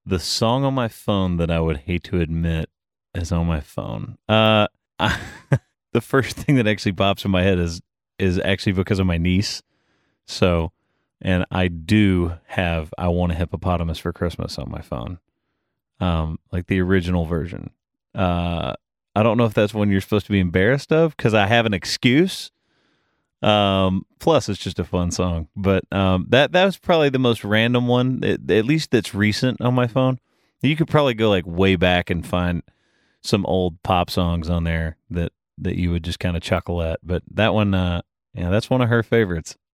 The song on my phone that I would hate to admit is on my phone. The first thing that actually pops in my head is actually because of my niece. So, and I do have "I Want a Hippopotamus for Christmas" on my phone, like the original version. I don't know if that's one you're supposed to be embarrassed of because I have an excuse. Plus, it's just a fun song. But that was probably the most random one, at least that's recent on my phone. You could probably go like way back and find some old pop songs on there that you would just kind of chuckle at. But that one, yeah, that's one of her favorites.